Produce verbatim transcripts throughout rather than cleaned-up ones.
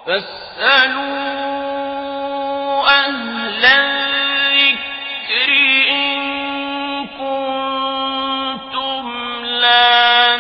فاسألوا أهل الذكر إن كنتم لا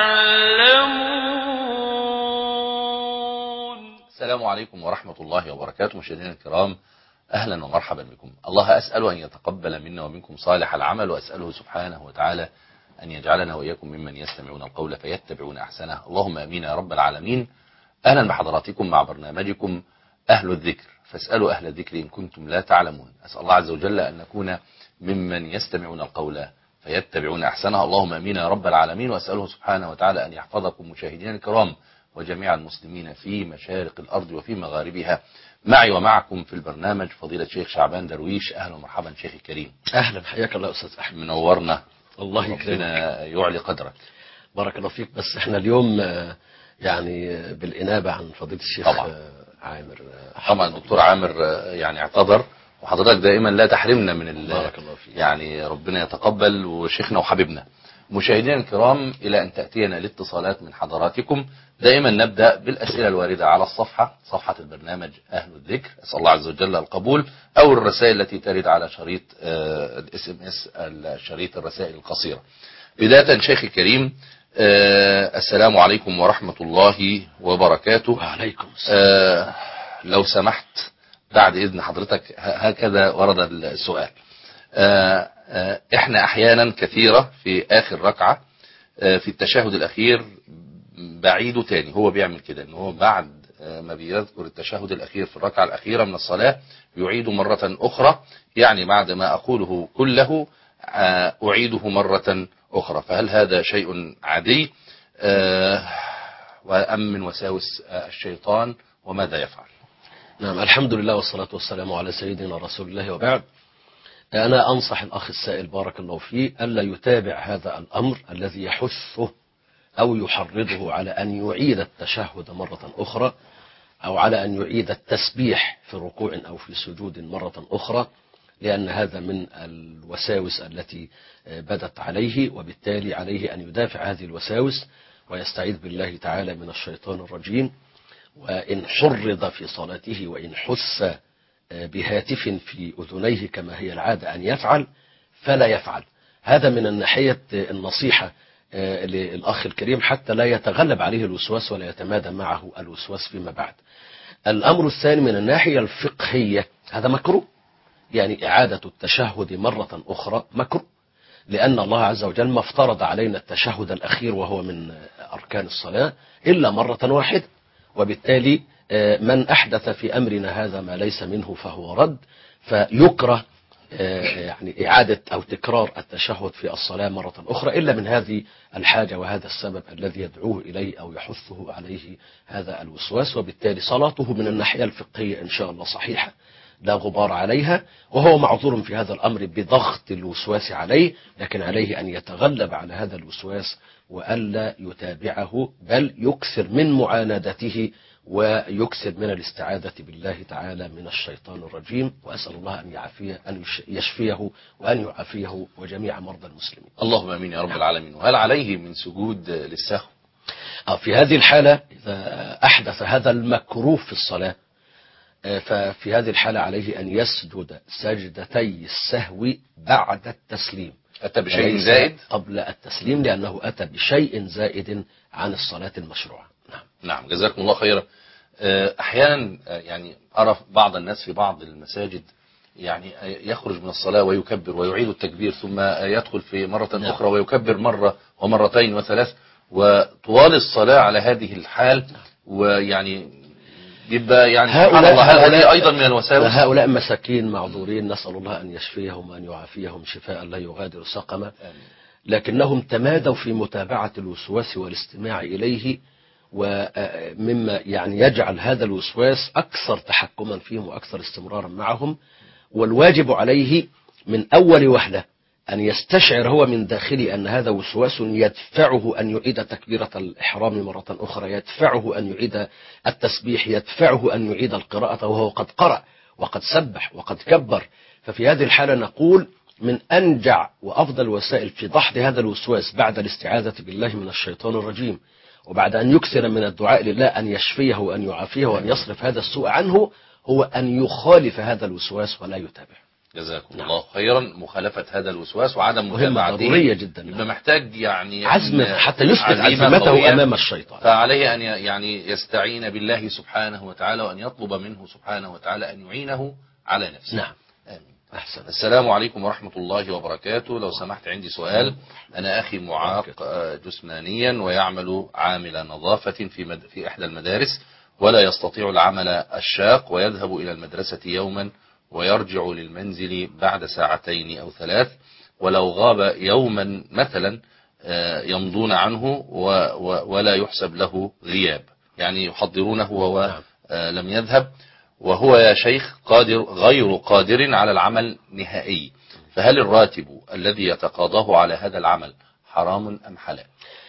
تعلمون. السلام عليكم ورحمة الله وبركاته. مشاهدينا الكرام، أهلا ومرحبا بكم. الله أسأل أن يتقبل منا ومنكم صالح العمل، وأسأله سبحانه وتعالى أن يجعلنا وإياكم ممن يستمعون القول فيتبعون أحسنه. اللهم أمين يا رب العالمين. أهلا بحضراتكم مع برنامجكم أهل الذكر، فاسألوا أهل الذكر إن كنتم لا تعلمون. أسأل الله عز وجل أن نكون ممن يستمعون القول فيتبعون أحسنه. اللهم أمين يا رب العالمين. وأسأله سبحانه وتعالى أن يحفظكم مشاهدينا الكرام وجميع المسلمين في مشارق الأرض وفي مغاربها. معي ومعكم في البرنامج فضيلة الشيخ شعبان درويش. أهلا ومرحبا شيخ الكريم. أهلا، حياك الله أستاذ أحمد. منورنا، الله يكرمك، ربنا يعلي قدرك. بارك الله فيك. بس احنا اليوم يعني بالإنابة عن فضيلة الشيخ طبعا. عامر. طبعا الدكتور عامر يعني اعتذر، وحضرتك دائما لا تحرمنا من بارك الله فيك. يعني ربنا يتقبل، وشيخنا وحبيبنا. مشاهدينا الكرام، إلى أن تأتينا الاتصالات من حضراتكم دائما نبدأ بالأسئلة الواردة على الصفحة صفحة البرنامج أهل الذكر، أسأل الله عز وجل القبول، أو الرسائل التي ترد على شريط الاس ام اس، شريط الرسائل القصيرة. بداية شيخ الكريم، آه السلام عليكم ورحمة الله وبركاته. وعليكم السلام. آه لو سمحت بعد إذن حضرتك، هكذا ورد السؤال. آه آه احنا احيانا كثيرة في اخر ركعة آه في التشهد الاخير بعيده تاني. هو بيعمل كده، ان هو بعد آه ما بيذكر التشهد الاخير في الركعة الاخيرة من الصلاة يعيده مرة اخرى، يعني بعد ما اقوله كله آه اعيده مرة اخرى. فهل هذا شيء عادي آه وام من وساوس آه الشيطان، وماذا يفعل؟ نعم، الحمد لله والصلاة والسلام على سيدنا رسول الله، وبعد. أنا أنصح الأخ السائل بارك الله فيه ألا يتابع هذا الأمر الذي يحثه أو يحرضه على أن يعيد التشهد مرة أخرى، أو على أن يعيد التسبيح في ركوع أو في سجود مرة أخرى، لأن هذا من الوساوس التي بدت عليه، وبالتالي عليه أن يدافع هذه الوساوس ويستعيذ بالله تعالى من الشيطان الرجيم. وإن حرض في صلاته وإن حث بهاتف في أذنيه كما هي العادة أن يفعل فلا يفعل. هذا من الناحية النصيحة للأخ الكريم، حتى لا يتغلب عليه الوسواس ولا يتمادى معه الوسواس فيما بعد. الأمر الثاني من الناحية الفقهية، هذا مكروه، يعني إعادة التشهد مرة أخرى مكروه، لأن الله عز وجل ما افترض علينا التشهد الأخير وهو من أركان الصلاة إلا مرة واحدة، وبالتالي من أحدث في أمرنا هذا ما ليس منه فهو رد، فيكره يعني إعادة أو تكرار التشهد في الصلاة مرة أخرى إلا من هذه الحاجة وهذا السبب الذي يدعوه إليه أو يحثه عليه هذا الوسواس. وبالتالي صلاته من الناحية الفقهية إن شاء الله صحيحة لا غبار عليها، وهو معذور في هذا الأمر بضغط الوسواس عليه، لكن عليه أن يتغلب على هذا الوسواس وألا يتابعه، بل يكثر من معاندته ويكثر من الاستعاذة بالله تعالى من الشيطان الرجيم. وأسأل الله أن يعافيه، أن يشفيه وأن يعافيه وجميع مرضى المسلمين. اللهم امين يا رب العالمين. وهل عليه من سجود للسهو؟ في هذه الحالة إذا أحدث هذا المكروه في الصلاة، ففي هذه الحالة عليه أن يسجد سجدتي السهو بعد التسليم. أتى بشيء زائد قبل التسليم، لأنه أتى بشيء زائد عن الصلاة المشروعة. نعم نعم، جزاكم الله خيرا. أحيانا يعني أرى بعض الناس في بعض المساجد يعني يخرج من الصلاة ويكبر ويعيد التكبير، ثم يدخل في مرة نعم. أخرى ويكبر مرة ومرتين وثلاث، وطوال الصلاة على هذه الحال، ويعني يبقى يعني هؤلاء الله، هل هذه أيضا من الوساوس؟ هؤلاء مساكين معذورين، نسأل الله أن يشفيهم وأن يعافيهم شفاء لا يغادر سقما، لكنهم تمادوا في متابعة الوسواس والاستماع إليه، ومما يعني يجعل هذا الوسواس أكثر تحكما فيهم وأكثر استمرارا معهم. والواجب عليه من أول وهلة أن يستشعر هو من داخله أن هذا وسواس يدفعه أن يعيد تكبيرة الإحرام مرة أخرى، يدفعه أن يعيد التسبيح، يدفعه أن يعيد القراءة وهو قد قرأ وقد سبح وقد كبر. ففي هذه الحالة نقول من أنجع وأفضل وسائل في دحض هذا الوسواس بعد الاستعاذة بالله من الشيطان الرجيم وبعد أن يكثر من الدعاء لله أن يشفيه وأن يعافيه وأن يصرف هذا السوء عنه هو أن يخالف هذا الوسواس ولا يتابع. جزاكم نعم. الله خيرا. مخالفة هذا الوسواس وعدم مهمة متابعته ضرورية جدا. يبقى محتاج يعني عزم حتى يثبت عزيمة عزيمته قوية. أمام الشيطان. فعليه أن يعني يستعين بالله سبحانه وتعالى وأن يطلب منه سبحانه وتعالى أن يعينه على نفسه. نعم. آمين. أحسن. السلام عليكم ورحمة الله وبركاته. لو سمحت عندي سؤال. أنا أخي معاق جسمانيا ويعمل عامل نظافة في مد... في إحدى المدارس ولا يستطيع العمل الشاق ويذهب إلى المدرسة يوما ويرجع للمنزل بعد ساعتين أو ثلاث ولو غاب يوما مثلا يمضون عنه ولا يحسب له غياب يعني يحضرونه وهو لم يذهب وهو يا شيخ قادر غير قادر على العمل نهائي فهل الراتب الذي يتقاضاه على هذا العمل حرام أم حلال؟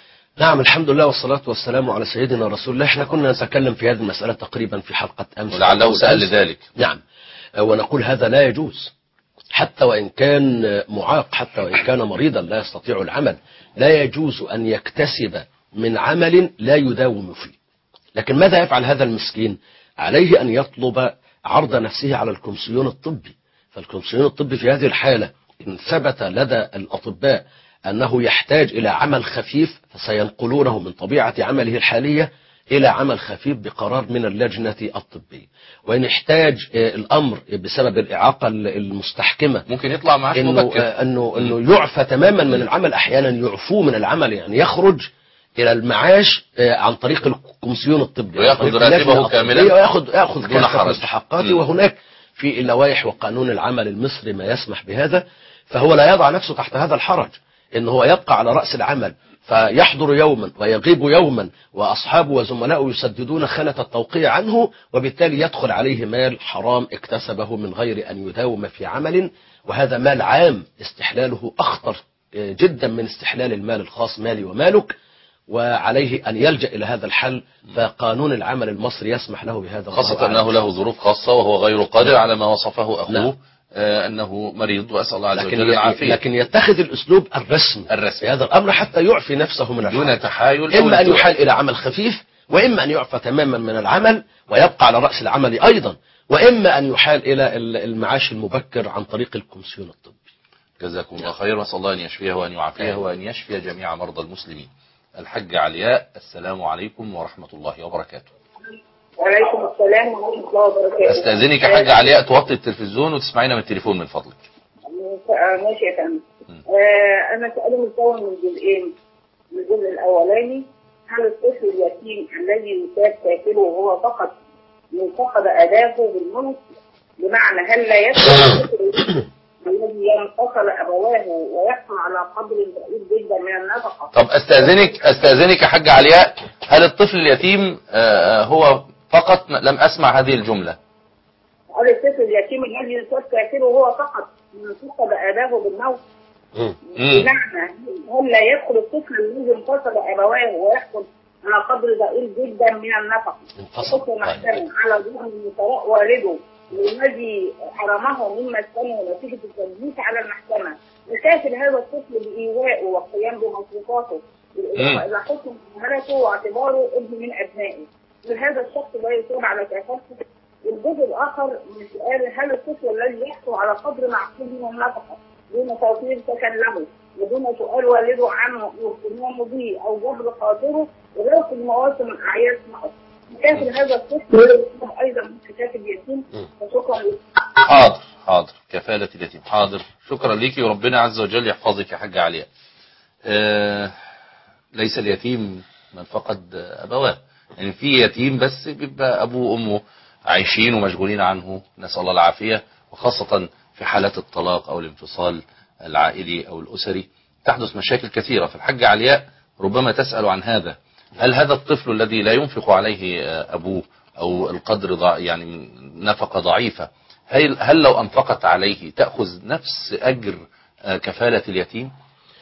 نعم الحمد لله والصلاة والسلام على سيدنا رسول الله. احنا كنا نتكلم في هذه المسألة تقريبا في حلقة أمس ولعله سأل لذلك. نعم ونقول هذا لا يجوز حتى وإن كان معاق حتى وإن كان مريضا لا يستطيع العمل لا يجوز أن يكتسب من عمل لا يداوم فيه. لكن ماذا يفعل هذا المسكين؟ عليه أن يطلب عرض نفسه على الكومسيون الطبي. فالكومسيون الطبي في هذه الحالة إن ثبت لدى الأطباء أنه يحتاج إلى عمل خفيف فسينقلونه من طبيعة عمله الحالية إلى عمل خفيف بقرار من اللجنة الطبية. وإن احتاج الأمر بسبب الإعاقة المستحكمة ممكن يطلع معاش إنه, مبكر إنه, إنه يعفى تماما من العمل. أحيانا يعفوه من العمل يعني يخرج إلى المعاش عن طريق الكومسيون الطبي ويأخذ راتبه كاملا ويأخذ يأخذ كافة مستحقاته. م. وهناك في اللوائح وقانون العمل المصري ما يسمح بهذا. فهو لا يضع نفسه تحت هذا الحرج إنه هو يبقى على رأس العمل فيحضر يوما ويغيب يوما وأصحابه وزملائه يسددون خانة التوقيع عنه وبالتالي يدخل عليه مال حرام اكتسبه من غير أن يداوم في عمل. وهذا مال عام استحلاله أخطر جدا من استحلال المال الخاص مالي ومالك وعليه أن يلجأ إلى هذا الحل. فقانون العمل المصري يسمح له بهذا خاصة أنه له ظروف خاصة وهو غير قادر على ما وصفه أخوه. نعم. آه أنه مريض وأسأل الله عز لكن وجل العافية. لكن يتخذ الأسلوب الرسمي الرسمي في هذا الأمر حتى يعفي نفسه من الحرج دون تحايل. إما أن يحال إلى عمل خفيف وإما أن يعفى تماما من العمل ويبقى على رأس العمل أيضا وإما أن يحال إلى المعاش المبكر عن طريق الكومسيون الطبي. جزاكم الله خير وأسأل الله أن يشفيه وأن يعافيه وأن يشفي جميع مرضى المسلمين. الحج علياء السلام عليكم ورحمة الله وبركاته. وعليكم السلام ورحمة الله وبركاته. استأذنك يا حاج علياء توطي التلفزيون وتسمعينا من التليفون من فضلك. ماشي يا فندم. آه أنا سؤالي مكون من جزئين. الجزء الأولاني هل الطفل اليتيم الذي يساب كافله وهو فقط من فقد أداه بالموت بمعنى هل لا يدخل الذي ينفصل أبواه ويحصل على قدر ضئيل جدا من النفقة؟ طب استأذنك استأذنك يا حاج علياء هل الطفل اليتيم آه هو فقط لم أسمع هذه الجملة؟ هل الطفل اليتيم الذي يساب كافله وهو فقط من فقد أباه بالموت بمعنى هل لا يدخل الطفل الذي انفصل أبواه ويحصل على قدر ضئيل جدا من النفقة الطفل محتمل على ظهر من ثراء والده الذي حرمه من مسكنه نتيجة التنجيس على المحكمة يكافل هذا الطفل بإيوائه والقيام بمصروفاته بالإضافة إلى حكم مهارته واعتباره ابن من أبنائه. هذا الشخص لا يصاب على كافته. الجزء الآخر من سؤال هل الطفل الذي يحصل على قدر معقول من النفقة دون توفير سكن له ودون سؤال والده عنه واهتمامه به أو جبر خاطره وغير في المواسم الأعياد فقط كافل هذا الطفل أيضا من كتاب اليتيم. وشكرا لك. حاضر حاضر كفالة اليتيم حاضر. شكرا لك وربنا عز وجل يحفظك يا حاج علياء. آه ليس اليتيم من فقد أبواه يعني في يتيم بس بيبقى أبوه وأمه عايشين ومشغولين عنه نسأل الله العافية وخاصة في حالات الطلاق أو الانفصال العائلي أو الأسري تحدث مشاكل كثيرة. فالحاج علياء ربما تسأل عن هذا هل هذا الطفل الذي لا ينفق عليه أبوه أو القدر ضع يعني نفقة ضعيفة هل, هل لو أنفقت عليه تأخذ نفس أجر كفالة اليتيم؟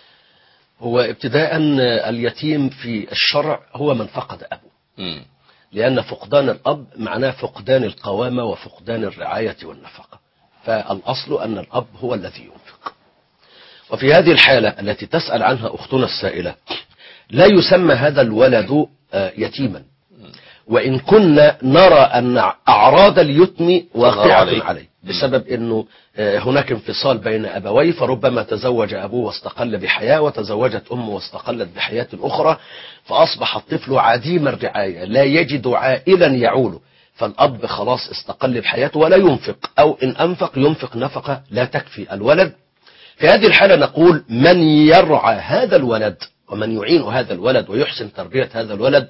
هو ابتداء اليتيم في الشرع هو من فقد أبوه م. لأن فقدان الأب معناه فقدان القوامة وفقدان الرعاية والنفقة. فالأصل أن الأب هو الذي ينفق. وفي هذه الحالة التي تسأل عنها أختنا السائلة لا يسمى هذا الولد يتيما، وإن كنا نرى أن أعراض اليتم واقعة عليه. عليه بسبب أنه هناك انفصال بين أبويه، فربما تزوج أبوه واستقل بحياة، وتزوجت أمه واستقلت بحياة أخرى، فأصبح الطفل عديم الرعاية لا يجد عائلا يعوله، فالأب خلاص استقل بحياته ولا ينفق، أو إن أنفق ينفق نفقة لا تكفي الولد. في هذه الحالة نقول من يرعى هذا الولد ومن يعين هذا الولد ويحسن تربية هذا الولد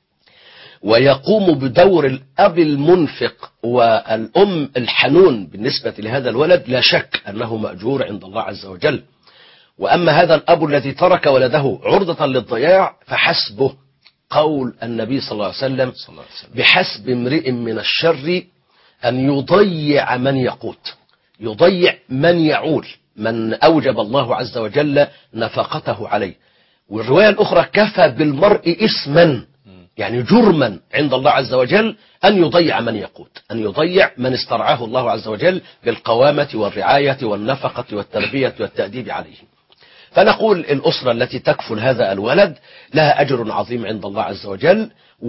ويقوم بدور الأب المنفق والأم الحنون بالنسبة لهذا الولد، لا شك أنه مأجور عند الله عز وجل. وأما هذا الأب الذي ترك ولده عرضة للضياع فحسبه قول النبي صلى الله عليه وسلم بحسب امرئ من الشر أن يضيع من يقوت، يضيع من يعول، من أوجب الله عز وجل نفقته عليه. والرواية الأخرى كفى بالمرء إثما، يعني جرما عند الله عز وجل أن يضيع من يقوت، أن يضيع من استرعاه الله عز وجل بالقوامة والرعاية والنفقة والتربية والتأديب عليه. فنقول الأسرة التي تكفل هذا الولد لها أجر عظيم عند الله عز وجل،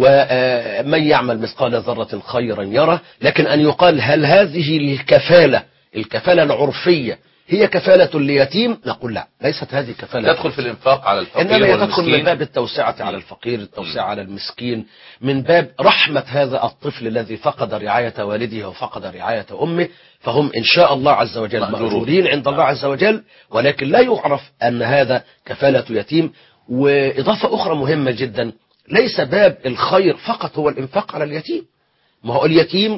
ومن يعمل مثقال ذرة خيرا يره. لكن أن يقال هل هذه الكفالة الكفالة العرفية هي كفالة ليتيم؟ نقول لا، ليست هذه كفالة. تدخل في الإنفاق على الفقير إنما والمسكين، تدخل من باب التوسعة على الفقير، التوسعة على المسكين، من باب رحمة هذا الطفل الذي فقد رعاية والده وفقد رعاية أمه، فهم إن شاء الله عز وجل مأجورين عند الله عز وجل، ولكن لا يعرف أن هذا كفالة يتيم. وإضافة أخرى مهمة جدا، ليس باب الخير فقط هو الإنفاق على اليتيم، ما هو اليتيم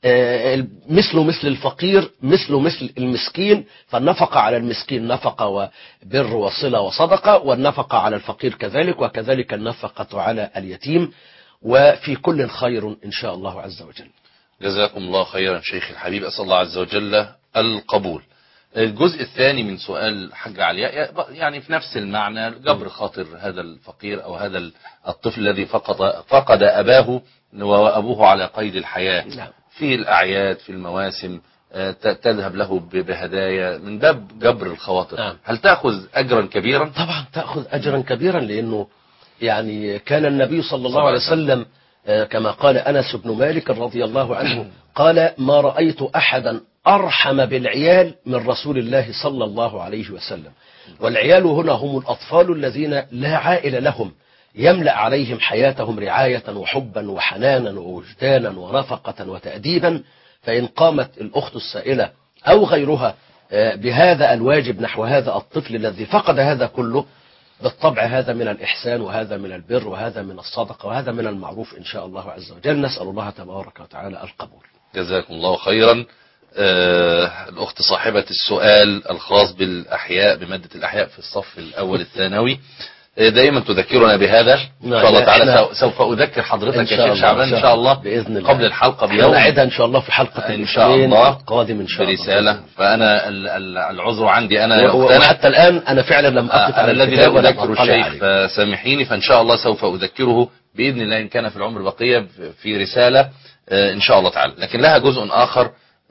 مثله مثل الفقير، مثله مثل المسكين، فالنفقة على المسكين نفقة وبر وصلة وصدقة، والنفقة على الفقير كذلك، وكذلك النفقة على اليتيم، وفي كل خير إن شاء الله عز وجل. جزاكم الله خيرا شيخ الحبيب، أسأل الله عز وجل القبول. الجزء الثاني من سؤال حاج علياء يعني في نفس المعنى، جبر خاطر هذا الفقير أو هذا الطفل الذي فقد فقد أباه وأبوه على قيد الحياة. نعم. في الأعياد، في المواسم، تذهب له بهدايا من باب جبر الخواطر. نعم. هل تأخذ أجرا كبيرا؟ طبعا تأخذ أجرا كبيرا، لأنه يعني كان النبي صلى الله عليه وسلم كما قال أنس بن مالك رضي الله عنه قال ما رأيت أحدا أرحم بالعيال من رسول الله صلى الله عليه وسلم. والعيال هنا هم الأطفال الذين لا عائل لهم، يملأ عليهم حياتهم رعاية وحبا وحنانا ووجدانا ونفقة وتأديبا. فإن قامت الأخت السائلة أو غيرها بهذا الواجب نحو هذا الطفل الذي فقد هذا كله، بالطبع هذا من الإحسان، وهذا من البر، وهذا من الصدقة، وهذا من المعروف إن شاء الله عز وجل. نسأل الله تبارك وتعالى القبول. جزاكم الله خيرا. آه الأخت صاحبة السؤال الخاص بالأحياء، بمادة الأحياء في الصف الأول الثانوي، دائما تذكرنا بهذا. إن شاء الله تعالى سوف أذكر حضرتك يا شيخ شعبان إن شاء الله بإذن الله قبل الحلقة بيوم، نعيدها إن شاء الله في حلقة إن شاء الله قادم إن شاء الله برسالة. فأنا العذر عندي أنا وحتى الآن أنا فعلا لم أقف على الذي لا أذكر الشيخ، فسامحيني. فإن شاء الله سوف أذكره بإذن الله إن كان في العمر بقية في رسالة إن شاء الله تعالى، لكن لها جزء آخر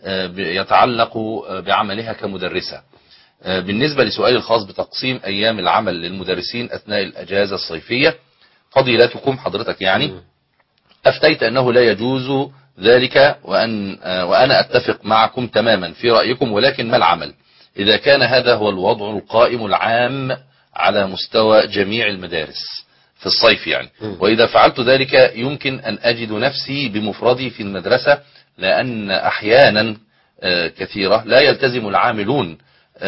يتعلق بعملها كمدرسة. بالنسبة لسؤالي الخاص بتقسيم أيام العمل للمدرسين أثناء الأجازة الصيفية، فضيلتكم حضرتك يعني أفتيت أنه لا يجوز ذلك، وأن وأنا أتفق معكم تماما في رأيكم، ولكن ما العمل إذا كان هذا هو الوضع القائم العام على مستوى جميع المدارس في الصيف يعني، وإذا فعلت ذلك يمكن أن أجد نفسي بمفردي في المدرسة، لأن أحيانا كثيرة لا يلتزم العاملون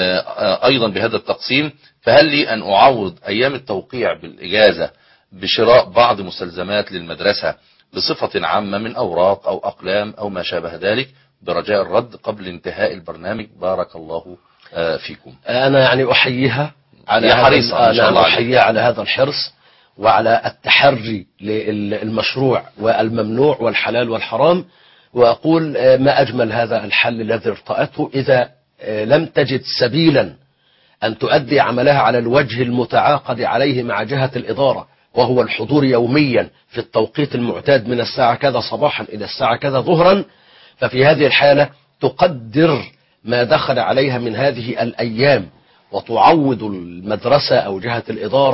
أيضا بهذا التقسيم. فهل لي أن أعوض أيام التوقيع بالإجازة بشراء بعض مستلزمات للمدرسة بصفة عامة من أوراق أو أقلام أو ما شابه ذلك، برجاء الرد قبل انتهاء البرنامج؟ بارك الله فيكم. أنا يعني أحييها على هذا أنا أحييها على هذا الحرص وعلى التحري للمشروع والممنوع والحلال والحرام، وأقول ما أجمل هذا الحل الذي ارتأته. إذا لم تجد سبيلا أن تؤدي عملها على الوجه المتعاقد عليه مع جهة الإدارة، وهو الحضور يوميا في التوقيت المعتاد من الساعة كذا صباحا إلى الساعة كذا ظهرا، ففي هذه الحالة تقدر ما دخل عليها من هذه الأيام، وتعوض المدرسة أو جهة الإدارة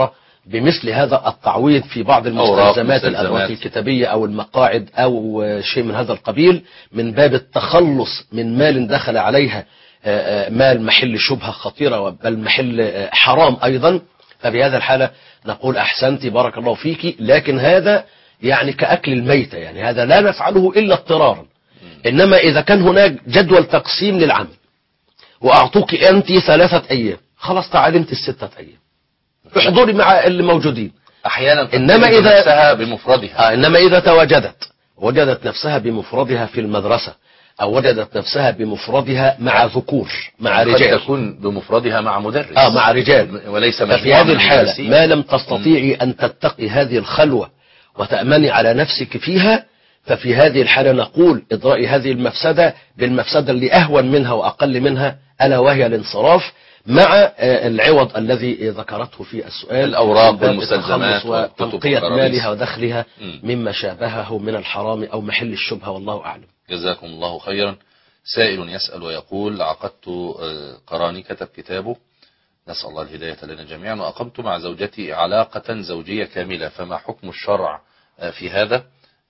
بمثل هذا التعويض في بعض المستلزمات الأدوات الكتابية أو المقاعد أو شيء من هذا القبيل، من باب التخلص من مال دخل عليها مال محل شبهة خطيرة بل محل حرام أيضا، فبهذا الحالة نقول أحسنتي بارك الله فيك، لكن هذا يعني كأكل الميتة، يعني هذا لا نفعله إلا اضطرارا. إنما إذا كان هناك جدول تقسيم للعمل وأعطوك أنت ثلاثة أيام، خلاص تعال أنت الستة أيام احضري مع اللي موجودين. أحيانا إنما إذا نفسها بمفردها آه إنما إذا تواجدت وجدت نفسها بمفردها في المدرسة أو وجدت نفسها بمفردها مع ذكور مع رجال، قد تكون بمفردها مع مدرس آه مع رجال، وليس ففي هذه الحالة ما لم تستطيعي أن تتقي هذه الخلوة وتأمني على نفسك فيها، ففي هذه الحالة نقول إضراء هذه المفسدة بالمفسدة اللي أهون منها وأقل منها، ألا وهي الانصراف مع العوض الذي ذكرته في السؤال، الأوراق والمستلزمات وتنقية مالها ودخلها مما شابهه من الحرام أو محل الشبهة، والله أعلم. جزاكم الله خيرا. سائل يسأل ويقول: عقدت قراني كتب كتابه، نسأل الله الهداية لنا جميعا، وأقمت مع زوجتي علاقة زوجية كاملة، فما حكم الشرع في هذا؟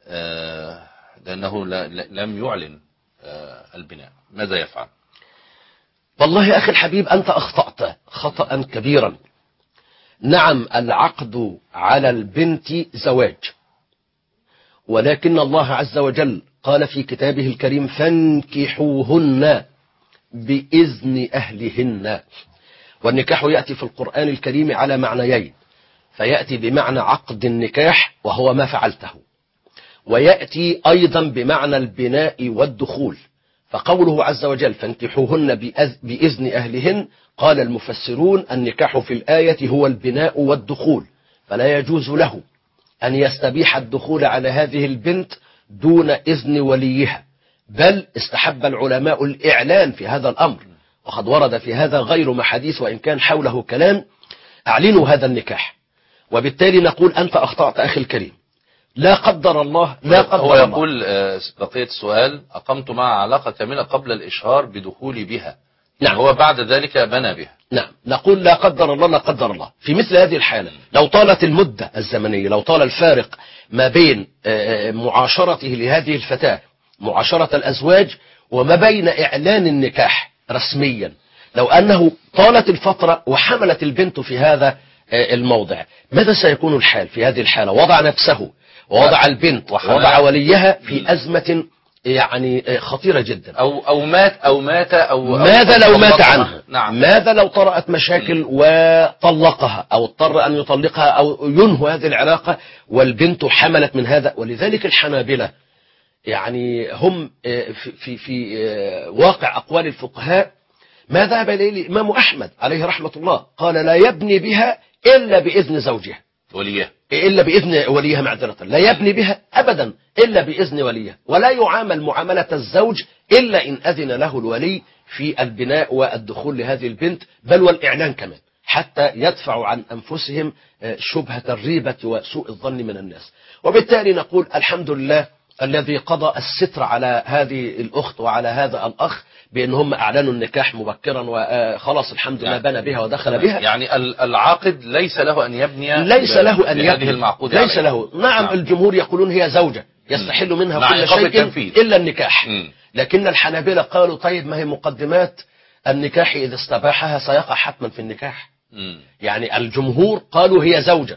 لأنه لم يعلن البناء، ماذا يفعل؟ والله يا أخي الحبيب أنت أخطأت خطأ كبيرا. نعم العقد على البنت زواج، ولكن الله عز وجل قال في كتابه الكريم: فانكحوهن بإذن أهلهن. والنكاح يأتي في القرآن الكريم على معنيين، فيأتي بمعنى عقد النكاح وهو ما فعلته، ويأتي أيضا بمعنى البناء والدخول. فقوله عز وجل: فانكحوهن بإذن أهلهن، قال المفسرون: النكاح في الآية هو البناء والدخول، فلا يجوز له أن يستبيح الدخول على هذه البنت دون إذن وليها، بل استحب العلماء الإعلان في هذا الأمر، وقد ورد في هذا غير محاديث وإن كان حوله كلام. أعلنوا هذا النكاح. وبالتالي نقول أنت أخطأت أخي الكريم، لا قدر الله لا قدر هو الله. يقول بقية السؤال: أقمت مع علاقة كاملة قبل الإشهار بدخولي بها، نعم. هو بعد ذلك بنى بها. نعم نقول لا قدر الله لا قدر الله. في مثل هذه الحالة لو طالت المدة الزمنية، لو طال الفارق ما بين معاشرته لهذه الفتاة معاشرة الأزواج وما بين إعلان النكاح رسميا، لو أنه طالت الفترة وحملت البنت في هذا الموضع، ماذا سيكون الحال في هذه الحالة؟ وضع نفسه ووضع البنت ووضع وليها في أزمة يعني خطيرة جدا. أو أو مات أو مات أو ماذا أو لو مات عنها؟ نعم. ماذا لو طرأت مشاكل وطلقها أو اضطر أن يطلقها أو ينهي هذه العلاقة والبنت حملت من هذا؟ ولذلك الحنابلة يعني هم في في, في واقع أقوال الفقهاء ما ذهب إليه الإمام أحمد عليه رحمة الله، قال: لا يبني بها إلا بإذن زوجها، وليها إلا بإذن وليها معذرة، لا يبني بها أبدا إلا بإذن وليها، ولا يعامل معاملة الزوج إلا إن أذن له الولي في البناء والدخول لهذه البنت، بل والإعلان كمان، حتى يدفعوا عن أنفسهم شبهة الريبة وسوء الظن من الناس. وبالتالي نقول الحمد لله الذي قضى الستر على هذه الأخت وعلى هذا الأخ بأن هم أعلنوا النكاح مبكرا وخلاص الحمد لله بنى بها ودخل بها. يعني العاقد ليس له أن يبني ليس له أن هذه المعقود ليس له. نعم, نعم الجمهور يقولون هي زوجة يستحل منها كل شيء إلا النكاح. م. لكن الحنابلة قالوا طيب ما هي مقدمات النكاح إذا استباحها سيقع حتما في النكاح. م. يعني الجمهور قالوا هي زوجة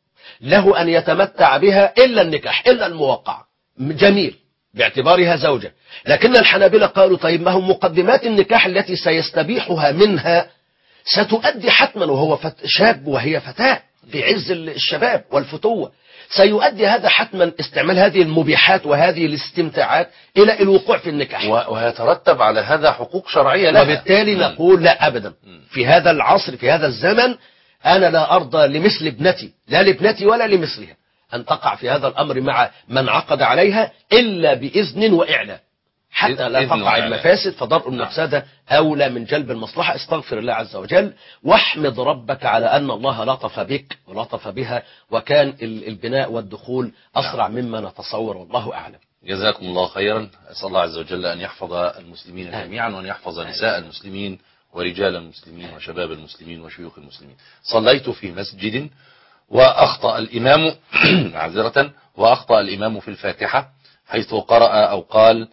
له أن يتمتع بها إلا النكاح إلا الموقع جميل باعتبارها زوجة. لكن الحنابلة قالوا طيب ما هو مقدمات النكاح التي سيستبيحها منها ستؤدي حتما وهو شاب وهي فتاة في عز الشباب والفتوة، سيؤدي هذا حتما استعمال هذه المبيحات وهذه الاستمتاعات إلى الوقوع في النكاح، ويترتب على هذا حقوق شرعية لها. وبالتالي نقول لا أبدا في هذا العصر في هذا الزمن أنا لا أرضى لمثل ابنتي، لا لابنتي ولا لمثلها، أن تقع في هذا الأمر مع من عقد عليها إلا بإذن وإعلان حتى لا تقع المفاسد، فضرء المفسدة أولى من جلب المصلحة. استغفر الله عز وجل واحمد ربك على أن الله لطف بك ولطف بها، وكان البناء والدخول أسرع مما نتصور، والله أعلم. جزاكم الله خيرا. أسأل الله عز وجل أن يحفظ المسلمين جميعا وأن يحفظ نساء المسلمين ورجال المسلمين وشباب المسلمين وشيوخ المسلمين. صليت في مسجد وأخطأ الإمام معذرة وأخطأ الإمام في الفاتحة حيث قرأ أو قال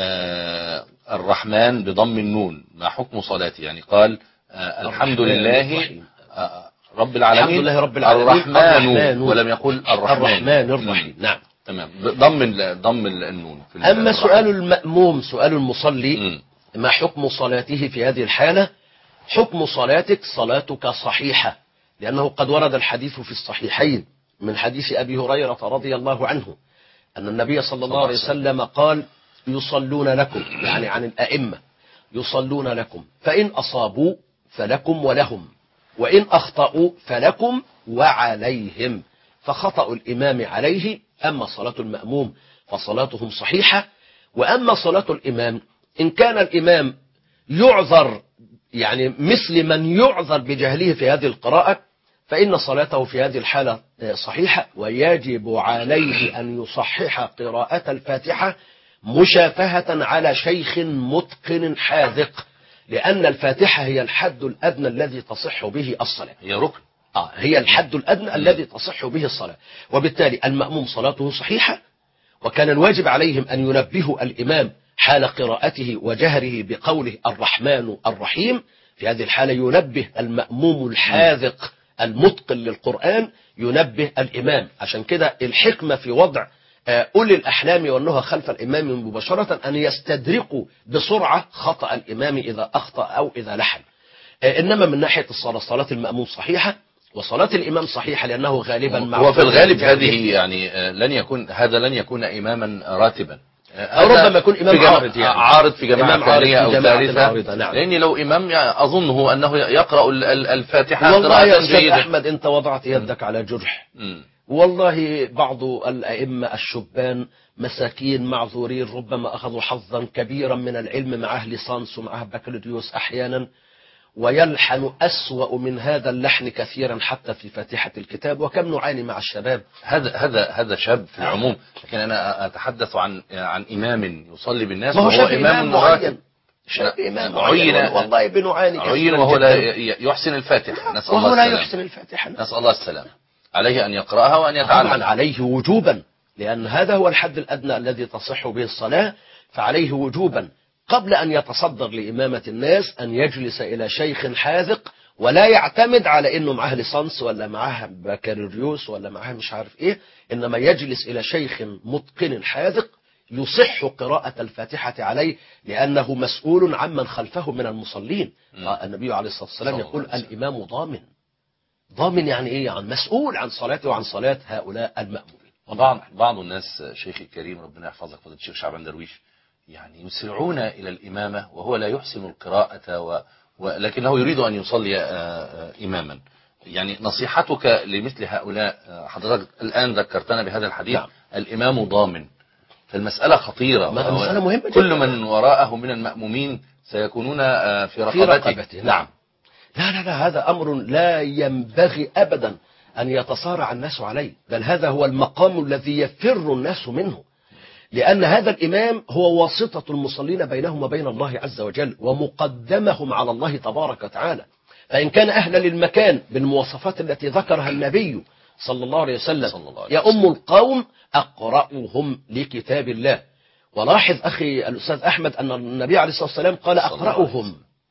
آه الرحمن بضم النون، ما حكم صلاته؟ يعني قال آه الحمد لله آه رب العالمين، الحمد لله رب العالمين الرحمن, الرحمن ولم يقول الرحمن, الرحمن الرحيم. نعم تمام، ضم ضم النون في أما الرحمن. سؤال المأموم، سؤال المصلي م. ما حكم صلاته في هذه الحالة؟ حكم صلاتك صلاتك صحيحة، لأنه قد ورد الحديث في الصحيحين من حديث أبي هريرة رضي الله عنه أن النبي صلى الله عليه وسلم قال يصلون لكم، يعني عن الأئمة، يصلون لكم فإن أصابوا فلكم ولهم، وإن أخطأوا فلكم وعليهم، فخطأ الإمام عليه. أما صلاة المأموم فصلاتهم صحيحة. وأما صلاة الإمام إن كان الإمام يعذر، يعني مثل من يعذر بجهله في هذه القراءة، فإن صلاته في هذه الحالة صحيحة، ويجب عليه أن يصحح قراءة الفاتحة مشافهة على شيخ متقن حاذق، لأن الفاتحة هي الحد الأدنى الذي تصح به الصلاة، هي ركن آه هي الحد الأدنى الذي تصح به الصلاة. وبالتالي المأموم صلاته صحيحة، وكان الواجب عليهم أن ينبهوا الإمام حال قراءته وجهره بقوله الرحمن الرحيم. في هذه الحالة ينبه المأموم الحاذق المتقن للقرآن، ينبه الإمام. عشان كده الحكمة في وضع أولي الأحلام والنهى خلف الإمام مباشرة أن يستدركوا بسرعة خطأ الإمام إذا أخطأ أو إذا لحن. إنما من ناحية الصلاة، صلاة المأموم صحيحة وصلاة الإمام صحيحة، لأنه غالبا مع هو في الغالب هذه يعني لن يكون هذا لن يكون إماما راتبا، أو ربما يكون إمام عارض، يعني عارض في جماعة ثانية أو ثالثة. نعم. لأن لو إمام أظنه أنه يقرأ الفاتحة والله يا أستاذ جيدة. أحمد أنت وضعت يدك على جرح. م. والله بعض الأئمة الشبان مساكين معذورين، ربما أخذوا حظا كبيرا من العلم، معه ليسانس ومعه بكالوريوس أحيانا، ويلحن أسوأ من هذا اللحن كثيرا حتى في فاتحة الكتاب، وكم نعاني مع الشباب. هذا هذا هذا شاب في العموم، لكن أنا أتحدث عن عن إمام يصلي بالناس وهو وهو إمام معين، شاب إمام معين والله بنعاني عين وهو لا يحسن الفاتحة، نسأل وهو الله لا يحسن الفاتحة، نسأل الله السلامة. عليه أن يقرأها وأن يتعلم. طبعا عليه وجوبا، لأن هذا هو الحد الأدنى الذي تصح به الصلاة، فعليه وجوبا قبل أن يتصدر لإمامة الناس أن يجلس إلى شيخ حاذق، ولا يعتمد على أنه معه ليسانس ولا معه بكالوريوس ولا معه مش عارف إيه، إنما يجلس إلى شيخ متقن حاذق يصح قراءة الفاتحة عليه، لأنه مسؤول عمن خلفه من المصلين. النبي عليه الصلاة والسلام يقول الإمام ضامن. ضامن يعني إيه؟ يعني مسؤول عن صلاته وعن صلاة هؤلاء المأمومين. وبعض بعض الناس شيخي الكريم ربنا يحفظك فضيلة الشيخ شعبان درويش يعني يسرعون إلى الإمامة وهو لا يحسن القراءة و... ولكنه يريد أن يصلي إماما. يعني نصيحتك لمثل هؤلاء، حضرتك الآن ذكرتنا بهذا الحديث. نعم. الإمام ضامن، فالمسألة خطيرة، مسألة مهمة. كل من وراءه من المأمومين سيكونون في رقبته. في رقبته. نعم. لا لا لا هذا أمر لا ينبغي أبدا أن يتصارع الناس عليه، بل هذا هو المقام الذي يفر الناس منه، لأن هذا الإمام هو واسطة المصلين بينهم وبين الله عز وجل، ومقدمهم على الله تبارك وتعالى. فإن كان أهلا للمكان بالمواصفات التي ذكرها النبي صلى الله عليه وسلم يؤم القوم أقرأهم لكتاب الله. ولاحظ أخي الأستاذ أحمد أن النبي عليه الصلاة والسلام قال أقرأهم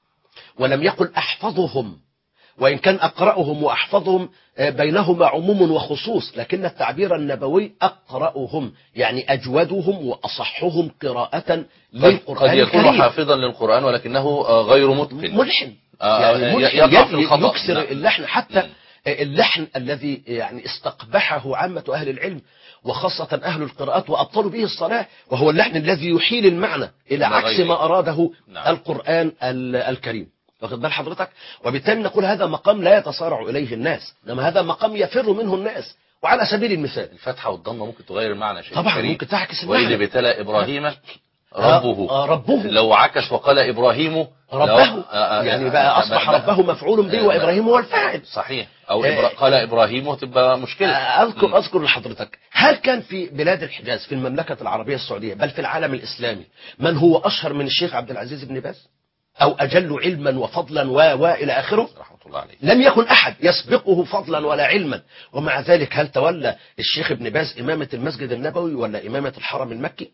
ولم يقل أحفظهم، وإن كان أقرأهم وأحفظهم بينهما عموم وخصوص، لكن التعبير النبوي أقرأهم يعني أجودهم وأصحهم قراءة للقرآن. قد يكون حافظا للقرآن ولكنه غير متقن، ملحن، يعني ملحن يكسر اللحن، حتى اللحن الذي يعني استقبحه عامة أهل العلم وخاصة أهل القراءات وأبطلوا به الصلاة، وهو اللحن الذي يحيل المعنى إلى عكس ما أراده القرآن الكريم. واخد بال حضرتك؟ وبالتالي نقول هذا مقام لا يتصارع إليه الناس، إنما هذا مقام يفر منه الناس. وعلى سبيل المثال الفتحة والضمة ممكن تغير المعنى شيء طبعا كريم. ممكن تعكس المعنى. وإذ ابتلى إبراهيم ربه آه ربه لو عكس وقال إبراهيم ربه آه يعني بقى أصبح ربه مفعول به وإبراهيم هو الفاعل. صحيح. أو آه قال إبراهيم تبقى مشكلة. آه أذكر أذكر لحضرتك، هل كان في بلاد الحجاز في المملكة العربية السعودية بل في العالم الإسلامي من هو أشهر من الشيخ عبد العزيز بن باز أو أجل علما وفضلا و و إلى آخره؟ رحمة الله عليه. لم يكن أحد يسبقه فضلا ولا علما، ومع ذلك هل تولى الشيخ ابن باز إمامة المسجد النبوي ولا إمامة الحرم المكي؟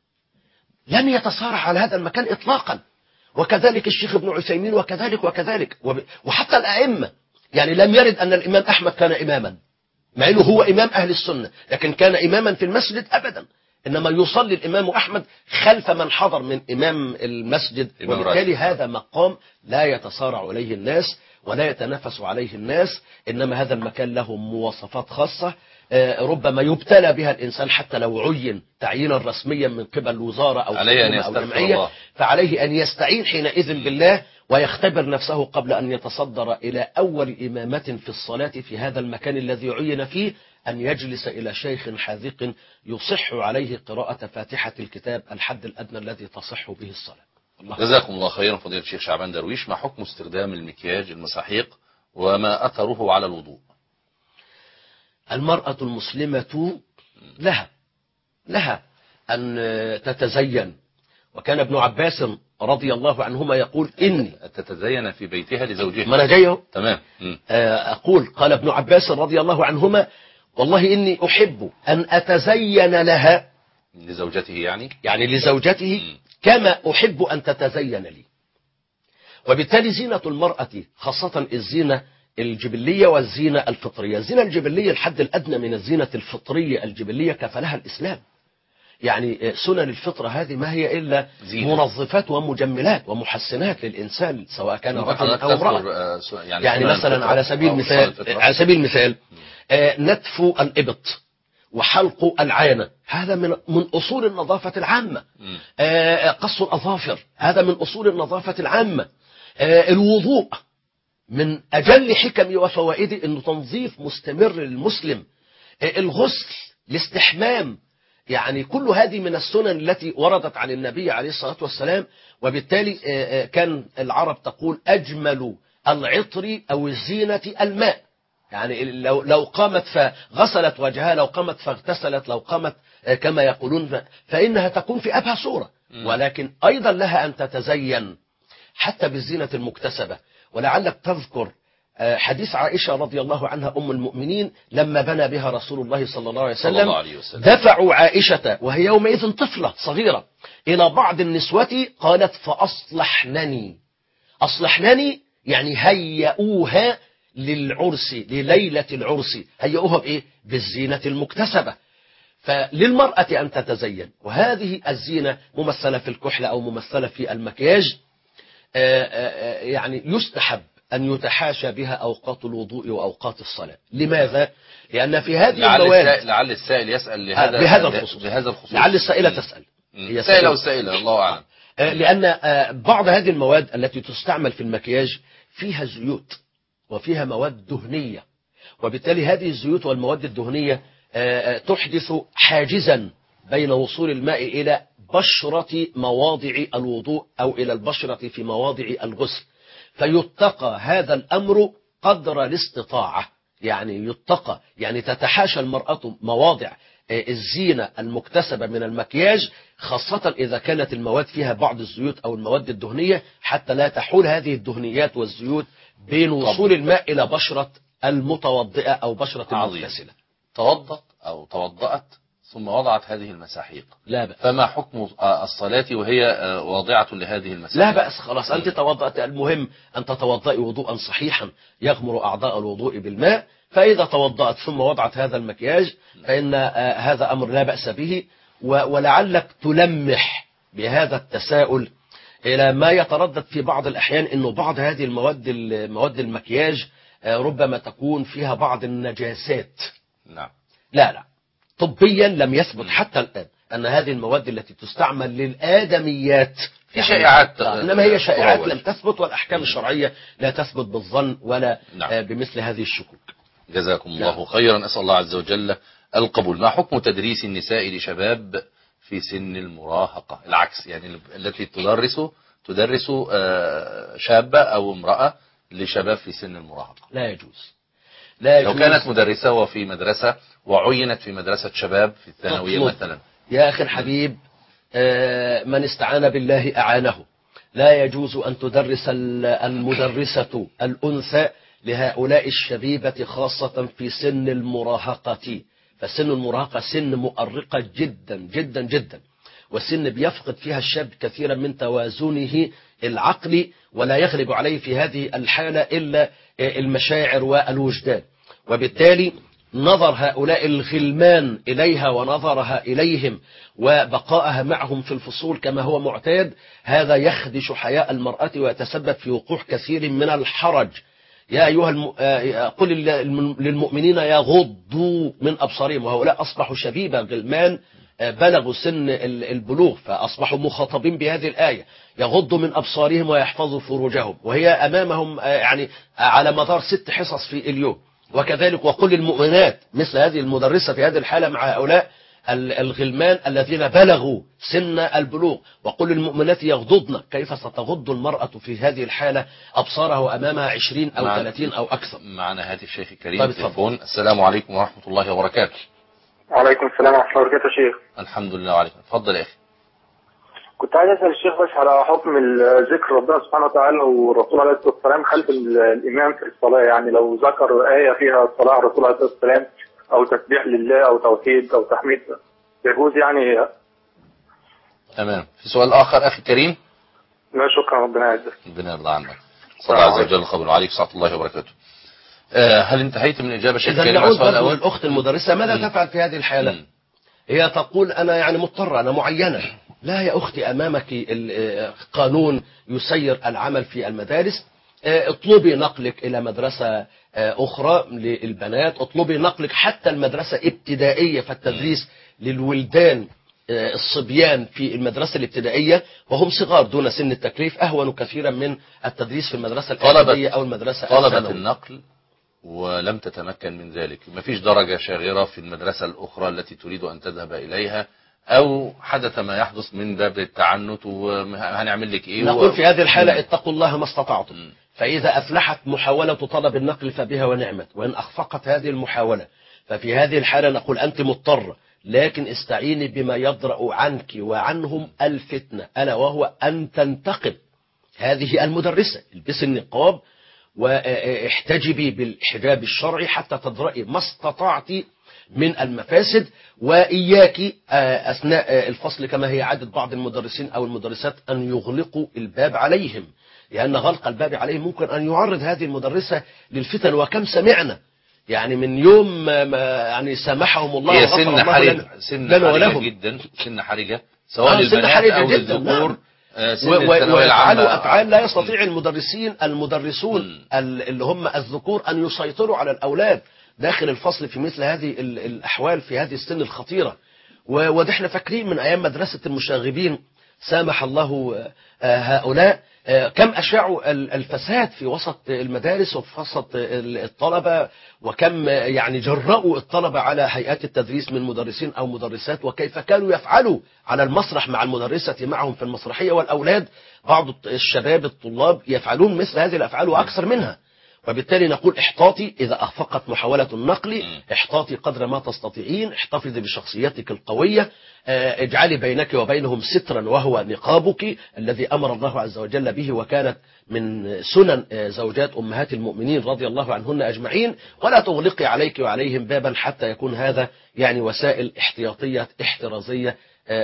لم يتصارع على هذا المكان إطلاقا، وكذلك الشيخ ابن عثيمين وكذلك وكذلك، وحتى الأئمة. يعني لم يرد أن الإمام أحمد كان إماما، مع أنه هو إمام أهل السنة، لكن كان إماما في المسجد أبدا، إنما يصلي الإمام أحمد خلف من حضر من إمام المسجد، وبالتالي هذا مقام لا يتصارع عليه الناس ولا يتنافس عليه الناس، إنما هذا المكان له مواصفات خاصة ربما يبتلى بها الإنسان حتى لو عين تعيينا رسميا من قبل وزارة أو حكومة أو جمعية، فعليه أن يستعين حينئذ بالله ويختبر نفسه قبل أن يتصدر إلى أول إمامة في الصلاة في هذا المكان الذي عين فيه، أن يجلس إلى شيخ حاذق يصح عليه قراءة فاتحة الكتاب الحد الأدنى الذي تصح به الصلاة. الله جزاكم الله خيرا فضيلة الشيخ شعبان درويش. ما حكم استخدام المكياج المساحيق وما أثره على الوضوء؟ المرأة المسلمة لها لها أن تتزين، وكان ابن عباس رضي الله عنهما يقول إني تتزين في بيتها لزوجها. ما أنا جايه تمام. أقول قال ابن عباس رضي الله عنهما والله إني أحب أن أتزين لها لزوجته، يعني يعني لزوجته م. كما أحب أن تتزين لي. وبالتالي زينة المرأة خاصة الزينة الجبلية والزينة الفطرية. الزينة الجبلية الحد الأدنى من الزينة الفطرية الجبلية كفلها الإسلام، يعني سنن الفطرة هذه ما هي إلا زينة. منظفات ومجملات ومحسنات للإنسان سواء كان رجلا أو امرأة. يعني, يعني مثلا على سبيل المثال على سبيل المثال آه نتف الإبط وحلق العانة، هذا من من أصول النظافة العامة. آه قص الأظافر هذا من أصول النظافة العامة. آه الوضوء من أجل حكم وفوائده أنه تنظيف مستمر للمسلم. آه الغسل، الاستحمام، يعني كل هذه من السنن التي وردت عن النبي عليه الصلاة والسلام. وبالتالي كان العرب تقول أجمل العطر أو الزينة الماء، يعني لو لو قامت فغسلت وجهها، لو قامت فاغتسلت، لو قامت كما يقولون فإنها تكون في أبهى صورة، ولكن أيضا لها أن تتزين حتى بالزينة المكتسبة. ولعلك تذكر حديث عائشة رضي الله عنها أم المؤمنين لما بنى بها رسول الله صلى الله عليه وسلم، دفعوا عائشة وهي يومئذ طفلة صغيرة إلى بعض النسوة، قالت فأصلحنني. أصلحنني يعني هيئوها للعرس، لليلة العرس، هيئوها بإيه؟ بالزينة المكتسبة. فللمرأة أن تتزين، وهذه الزينة ممثلة في الكحلة أو ممثلة في المكياج، يعني يستحب أن يتحاشى بها أوقات الوضوء وأوقات الصلاة. لماذا؟ لأن في هذه لعل المواد السائل لعل السائل يسأل لهذا بهذا الخصوص بهذا الخصوص لعل السائلة تسأل هي سائلة وسائلة الله أعلم. لأن بعض هذه المواد التي تستعمل في المكياج فيها زيوت وفيها مواد دهنية، وبالتالي هذه الزيوت والمواد الدهنية تحدث حاجزا بين وصول الماء إلى بشرة مواضع الوضوء أو إلى البشرة في مواضع الغسل، فيتقى هذا الأمر قدر الاستطاعة. يعني يتقى يعني تتحاشى المرأة مواضع الزينة المكتسبة من المكياج، خاصة إذا كانت المواد فيها بعض الزيوت أو المواد الدهنية، حتى لا تحول هذه الدهنيات والزيوت بين وصول الماء إلى بشرة المتوضئة أو بشرة المغتسلة. توضأت أو توضأت ثم وضعت هذه المساحيق، لا بأس. فما حكم الصلاة وهي واضعة لهذه المساحيق؟ لا بأس، خلاص أنت توضأت، المهم أن تتوضئي وضوءا صحيحا يغمر أعضاء الوضوء بالماء. فإذا توضأت ثم وضعت هذا المكياج فإن هذا أمر لا بأس به. ولعلك تلمح بهذا التساؤل إلى ما يتردد في بعض الأحيان أنه بعض هذه المواد مواد المكياج ربما تكون فيها بعض النجاسات. نعم. لا لا، طبيا لم يثبت حتى الآن أن هذه المواد التي تستعمل للآدميات في شائعات، إنما هي شائعات لم تثبت، والأحكام الشرعية لا تثبت بالظن ولا نعم. بمثل هذه الشكوك. جزاكم الله خيرا، أسأل الله عز وجل القبول. ما حكم تدريس النساء لشباب في سن المراهقة، العكس يعني التي تدرس تدرس شابة أو امرأة لشباب في سن المراهقة؟ لا يجوز. لا يجوز. لو كانت مدرسة وفي مدرسة وعينت في مدرسة شباب في الثانوية مثلا. يا أخي الحبيب، من استعان بالله أعانه. لا يجوز أن تدرس المدرسة الأنثى لهؤلاء الشبيبة خاصة في سن المراهقة. فسن المراهقة سن مؤرقة جدا جدا جدا، والسن بيفقد فيها الشاب كثيرا من توازنه العقلي، ولا يغلب عليه في هذه الحالة إلا المشاعر والوجدان. وبالتالي نظر هؤلاء الغلمان إليها ونظرها إليهم وبقائها معهم في الفصول كما هو معتاد، هذا يخدش حياء المرأة ويتسبب في وقوع كثير من الحرج. يا أيها الم... قل للمؤمنين يغضوا من أبصارهم، وهؤلاء أصبحوا شبيبة غلمان بلغوا سن البلوغ، فأصبحوا مخاطبين بهذه الآية، يغضوا من أبصارهم ويحفظوا فروجهم، وهي أمامهم يعني على مدار ست حصص في اليوم. وكذلك وقل للمؤمنات، مثل هذه المدرسة في هذه الحالة مع هؤلاء الغلمان الذين بلغوا سن البلوغ، وقل للمؤمنات يغضضن. كيف ستغض المرأة في هذه الحالة أبصارها أمامها عشرين أو ثلاثين أو أكثر؟ معنا هاتف شيخ الكريم. طيب تليفون. السلام عليكم ورحمة الله وبركاته. وعليكم السلام ورحمة الله وبركاته يا شيخ. الحمد لله وعليكم. اتفضل يا أخي. كنت عايز أسأل الشيخ بس على حكم ذكر ربنا سبحانه وتعالى والرسول عليه الصلاة والسلام خلف الإمام في الصلاة، يعني لو ذكر آية فيها الصلاة الرسول عليه الصلاة والسلام أو تسبيح لله أو توحيد أو تحميد يجوز يعني؟ تمام. في سؤال آخر أخي الكريم؟ لا شكرا، ربنا يعزك. ربنا يرضى عنك. صلى الله عز وجل قبل عليك صلى الله وبركاته. آه هل انتهيت من الإجابة شيخ الكريم على السؤال الأول؟ الأخت المدرسة ماذا م. تفعل في هذه الحالة؟ م. هي تقول أنا يعني مضطرة، أنا معينة. لا يا أختي، أمامك القانون يسير العمل في المدارس. اطلبي نقلك إلى مدرسة أخرى للبنات، اطلبي نقلك حتى المدرسة ابتدائية، فالتدريس للولدان الصبيان في المدرسة الابتدائية وهم صغار دون سن التكليف أهون كثيرا من التدريس في المدرسة الإعدادية أو المدرسة الثانوية. طلبت النقل ولم تتمكن من ذلك، ما فيش درجة شاغرة في المدرسة الأخرى التي تريد أن تذهب إليها، أو حدث ما يحدث من باب التعنت وهنعمل لك إيه. نقول في هذه الحالة اتقوا الله ما استطعتم، فإذا أفلحت محاولة طلب النقل فبها ونعمت، وإن أخفقت هذه المحاولة ففي هذه الحالة نقول أنت مضطرة، لكن استعيني بما يضرأ عنك وعنهم الفتنة، ألا وهو أن تنتقب هذه المدرسة. البسي النقاب واحتجبي بالحجاب الشرعي حتى تدرأي ما استطعت من المفاسد، وإياك أثناء الفصل كما هي عادة بعض المدرسين أو المدرسات أن يغلقوا الباب عليهم، لأن غلق الباب عليهم ممكن أن يعرض هذه المدرسة للفتن. وكم سمعنا يعني من يوم ما يعني سامحهم الله هي سن حرجة، سن حرجة جدا، سن حرجة سواء آه للبنات أو للذكور. ويفعلوا أفعال لا يستطيع المدرسين المدرسون اللي هم الذكور أن يسيطروا على الأولاد داخل الفصل في مثل هذه الأحوال في هذه السن الخطيرة. وده احنا فاكرين من أيام مدرسة المشاغبين سامح الله هؤلاء كم أشاعوا الفساد في وسط المدارس وفي وسط الطلبة، وكم يعني جرأوا الطلبة على هيئات التدريس من مدرسين أو مدرسات، وكيف كانوا يفعلوا على المسرح مع المدرسة معهم في المسرحية، والأولاد بعض الشباب الطلاب يفعلون مثل هذه الأفعال وأكثر منها. وبالتالي نقول احتاطي إذا أخفقت محاولة النقل، احتاطي قدر ما تستطيعين، احتفظي بشخصيتك القوية، اجعلي بينك وبينهم سترا وهو نقابك الذي أمر الله عز وجل به، وكانت من سنن زوجات أمهات المؤمنين رضي الله عنهن أجمعين، ولا تغلقي عليك وعليهم بابا حتى يكون هذا يعني وسائل احتياطية احترازية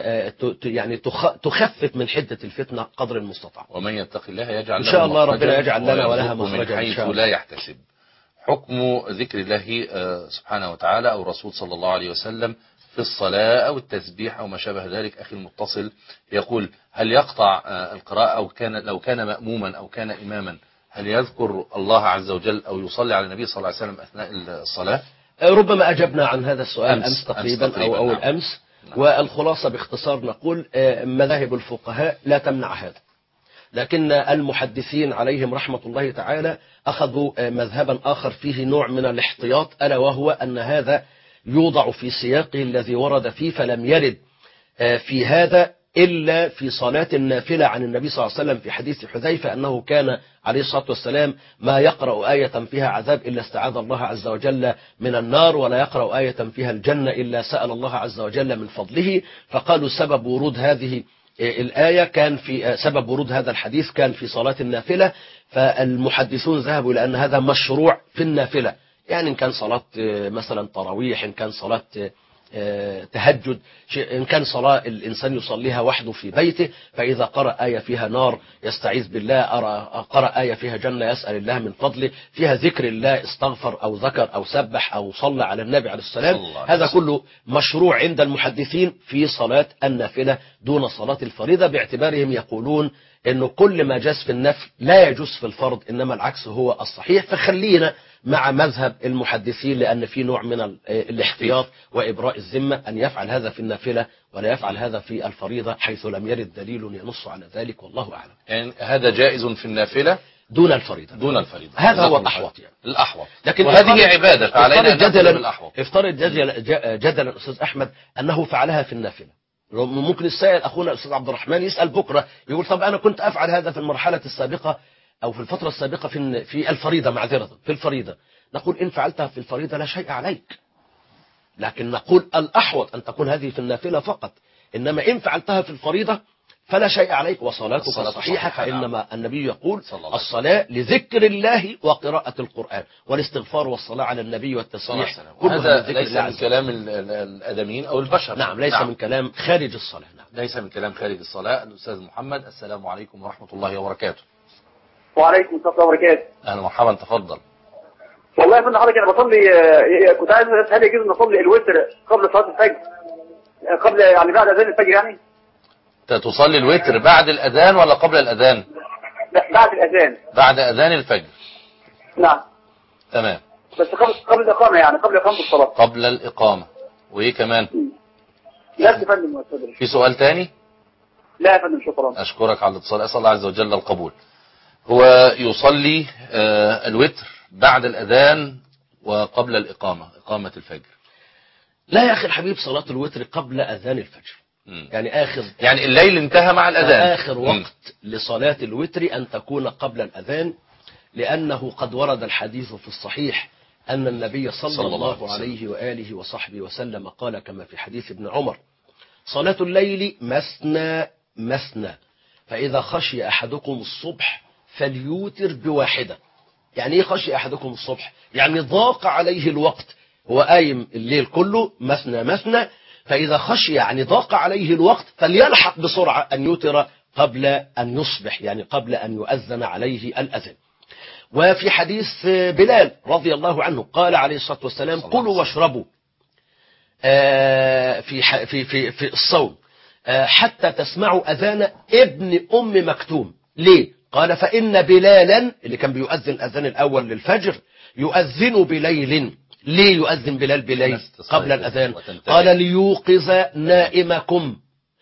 يعني تخفف من حدة الفتنة قدر المستطاع. ومن يتق الله يجعل له إن شاء الله ربنا يجعل لنا ولها مخرجا من حيث لا يحتسب. حكم ذكر الله سبحانه وتعالى أو الرسول صلى الله عليه وسلم في الصلاة أو التسبيح أو ما شابه ذلك. أخي المتصل يقول هل يقطع القراءة أو كان لو كان مأموما أو كان إماما هل يذكر الله عز وجل أو يصلي على النبي صلى الله عليه وسلم أثناء الصلاة؟ ربما أجبنا عن هذا السؤال أمس, أمس تقريبا, أمس تقريبا أو أول نعم. أمس نعم. والخلاصة باختصار نقول مذاهب الفقهاء لا تمنع هذا، لكن المحدثين عليهم رحمة الله تعالى أخذوا مذهبا آخر فيه نوع من الاحتياط، ألا وهو أن هذا يوضع في سياقه الذي ورد فيه، فلم يرد في هذا إلا في صلاة النافلة عن النبي صلى الله عليه وسلم في حديث حذيفة أنه كان عليه الصلاة والسلام ما يقرأ آية فيها عذاب إلا استعاذ الله عز وجل من النار، ولا يقرأ آية فيها الجنة إلا سأل الله عز وجل من فضله. فقالوا سبب ورود هذه الآية كان في سبب ورود هذا الحديث كان في صلاة النافلة، فالمحدثون ذهبوا إلى أن هذا مشروع في النافلة، يعني إن كان صلاة مثلا تراويح، إن كان صلاة تهجد، إن كان صلاة الإنسان يصليها وحده في بيته، فإذا قرأ آية فيها نار يستعيذ بالله، قرأ آية فيها جنة يسأل الله من فضله، فيها ذكر الله استغفر أو ذكر أو سبح أو صلى على النبي عليه السلام، هذا كله مشروع عند المحدثين في صلاة النافلة دون صلاة الفريضة، باعتبارهم يقولون إنه كل ما جاز في النفل لا يجوز في الفرض، إنما العكس هو الصحيح. فخلينا مع مذهب المحدثين، لأن في نوع من الاحتياط وإبراء الذمة أن يفعل هذا في النافلة ولا يفعل هذا في الفريضة، حيث لم يرد دليل ينص على ذلك، والله أعلم. يعني هذا جائز في النافلة دون الفريضة. دون الفريضة هذا هو الأحوط يعني. الأحوط. لكن وهذه عبادة، فعلينا أن نأخذ بالأحوط. افترض جدلا جدلا أستاذ أحمد أنه فعلها في النافلة، ممكن السائل أخونا الأستاذ عبد الرحمن يسأل بكرة يقول طب أنا كنت أفعل هذا في المرحلة السابقة أو في الفترة السابقة في في الفريضة، معذرة في الفريضة، نقول إن فعلتها في الفريضة لا شيء عليك، لكن نقول الأحوط أن تكون هذه في النافلة فقط، إنما إن فعلتها في الفريضة فلا شيء عليك وصلاتك صحيحة، فإنما النبي يقول الصلاة لذكر الله وقراءة القرآن والاستغفار والصلاة على النبي والتسبيح، هذا ليس من كلام الآدميين أو البشر. نعم، ليس نعم. من كلام خارج الصلاة. نعم. ليس من كلام خارج الصلاة. الأستاذ محمد، السلام عليكم ورحمة الله وبركاته. وعليكم السلام وبركاته. أهلا مرحبا، تفضل. والله يا فندم حضرتك انا بصلي، كنت عايز اسال هل يجوز نصلي الوتر قبل صلاه الفجر، قبل يعني بعد اذان الفجر يعني؟ انت تصلي الوتر بعد الاذان ولا قبل الاذان؟ لا بعد الاذان. بعد اذان الفجر. نعم. تمام. بس قبل قبل الاقامه، يعني قبل اقامه الصلاه. قبل الاقامه. وايه كمان؟ لا يا فندم. في سؤال تاني؟ لا يا فندم، شكرا. اشكرك على الاتصال، اسال الله عز وجل القبول. هو يصلي آه الوتر بعد الاذان وقبل الاقامه، اقامه الفجر. لا يا اخي الحبيب، صلاه الوتر قبل اذان الفجر. م. يعني اخر يعني الليل انتهى مع الاذان، اخر وقت م. لصلاه الوتر ان تكون قبل الاذان، لانه قد ورد الحديث في الصحيح ان النبي صلى, صلى الله, الله عليه واله وصحبه وسلم قال كما في حديث ابن عمر: صلاه الليل مثنى مثنى، فاذا خشي احدكم الصبح فليوتر بواحده. يعني ايه خشي احدكم الصبح؟ يعني ضاق عليه الوقت، هو قايم الليل كله مثنى مثنى، فإذا خشي يعني ضاق عليه الوقت فليلحق بسرعة أن يوتر قبل أن يصبح، يعني قبل أن يؤذن عليه الأذان. وفي حديث بلال رضي الله عنه قال عليه الصلاة والسلام: كلوا واشربوا في في في في الصوم حتى تسمعوا أذان ابن أم مكتوم. ليه؟ قال: فإن بلالا اللي كان بيؤذن الأذان الأول للفجر يؤذن بليل. ليه يؤذن بلال بليل قبل الأذان؟ قال: ليوقظ نائمكم